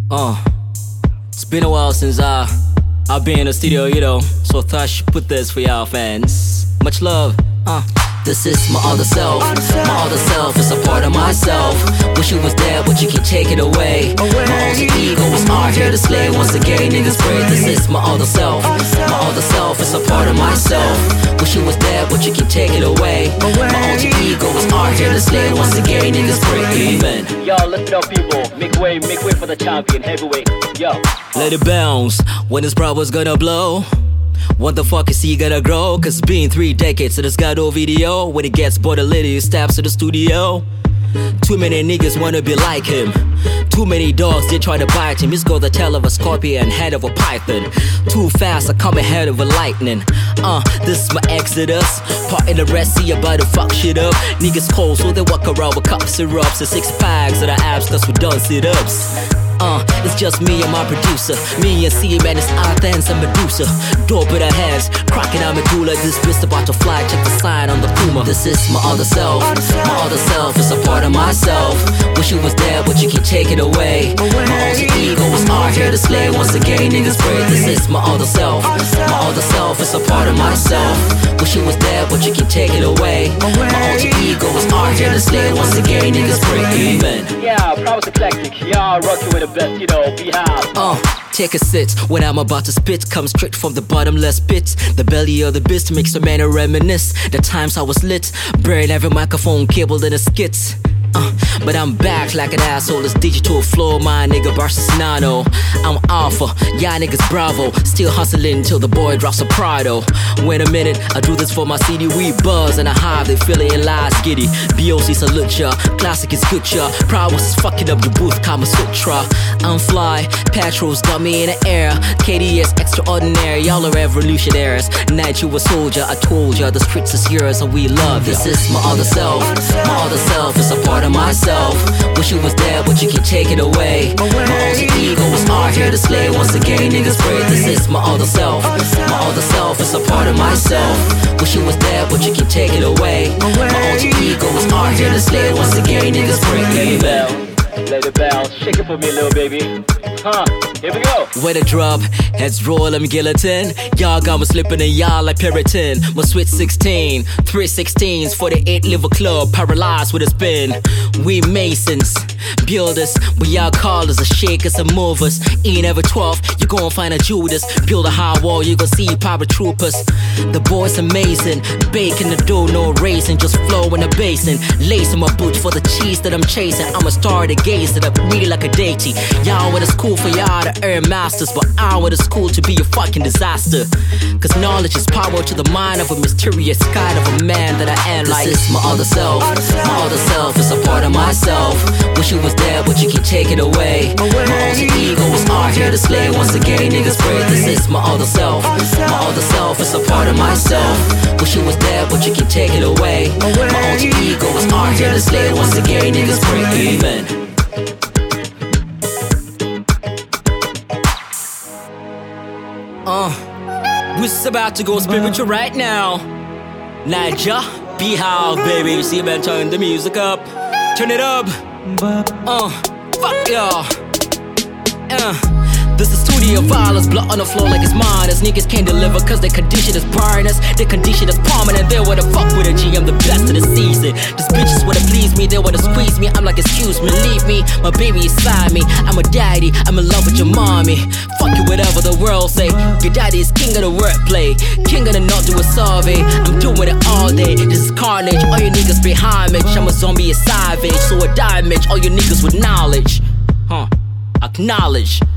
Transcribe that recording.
It's been a while since I've been in the studio, you know, so I thought I should put this for y'all fans. Much love. This is my other self. My other self is a part of myself. Wish it was there, but you can take it away. My alter ego is out here to slay. Once again, niggas pray. This is my other self. My other self is a part of myself. Wish it was there, but you can take it away. My alter ego is out here to slay. Once again, niggas pray. Amen. Yo, lift it up, people. Make way for the champion, heavyweight. Yo. Let it bounce. When this brother's gonna blow? What the fuck is he gonna grow? Cause it's been 3 decades, so there's got no video. When he gets bored, a lady steps to the studio. Too many niggas wanna be like him. Too many dogs, they try to bite him. He's got the tail of a scorpion, head of a python. Too fast, I come ahead of a lightning. This is my exodus. Part in the Red Sea, about to fuck shit up. Niggas cold, so they walk around with cup syrups and 6 packs of the abs, cause we done sit-ups. It's just me and my producer. Me and C-Man, it's Athens and Medusa. Dope with her hands, cracking out medulla. This bitch about to fly, check the sign on the Puma. This is my other self. My other self is a part of myself. Wish it was there, but you can take it away. My alter ego is out here to slay. Once again, niggas pray. This is my other self. My other self is a part of myself. Wish it was there, but you can take it away. My alter ego is out here to slay. Once again, niggas pray. Amen. Yeah, Promise Eclectic. Y'all rocking with the best, you know, Beehive. Take a sit. When I'm about to spit, come straight from the bottomless pit. The belly of the beast makes the man reminisce. The times I was lit, burn every microphone cable in a skit. But I'm back like an asshole. It's digital flow, my nigga versus Nano. I'm alpha, y'all niggas bravo. Still hustling till the boy drops a Prado. Wait a minute, I do this for my CD. We buzz and I hive, they feel it in lies giddy. BOC salute ya, classic is good ya. Prowess is fucking up the booth, Kama Sutra. I'm fly, Petrol's got me in the air. KDS extraordinary, y'all are revolutionaries. Night you a soldier, I told ya, the streets is yours and we love ya. This is my other self. My other self is a part of myself. Wish it was there, but you can take it away. My alter ego is out here to slay. Once again, niggas pray. This is my other self. My other self is a part of myself. Wish it was there, but you can take it away. My alter ego is out here to slay. Once again, niggas pray. Amen. Let it bounce, shake it for me, little baby. Here we go. When the drop, heads roll, I'm guillotine. Y'all got me slipping in y'all like Puritan. My sweet 16, 316s for the 8 liver club, paralyzed with a spin. We masons, builders, we y'all callers, the shakers and movers. In every 12, you gon' find a Judas. Build a high wall, you gon' see paratroopers. The boys amazing, baking the dough, no racing, just flow in the basin. Lacing my boots for the cheese that I'm chasing. I'm a star that gazing up me like a deity. Y'all went to school for y'all to earn masters, but I went to school to be a fucking disaster. Cause knowledge is power to the mind of a mysterious kind of a man that I am like. This is my other self. My other self is a part of myself. Wish it was there, but you can take it away. My alter ego is out here to slay. Once again, niggas pray. This is my other self. My other self is a part of myself. Wish it was there, but you can take it away. My alter ego is out here to slay. Once again, niggas pray. Amen. We're just about to go spiritual right now. Niger, Beehive, baby. You see, man, turn the music up. Turn it up. Fuck y'all. This is studio violence, blood on the floor like it's mine. As niggas can't deliver cause their condition is burners. Their condition is permanent. They wanna fuck with a G, I'm the best of the season. These bitches wanna please me, they wanna squeeze me. I'm like, excuse me, leave me. My baby inside me. I'm a daddy, I'm in love with your mommy. Fuck you, whatever the world say. Your daddy is king of the wordplay, king of the not do a survey. I'm doing it all day, this is carnage. All you niggas behind me, I'm a zombie, a savage. So a damage, all you niggas with knowledge. Acknowledge.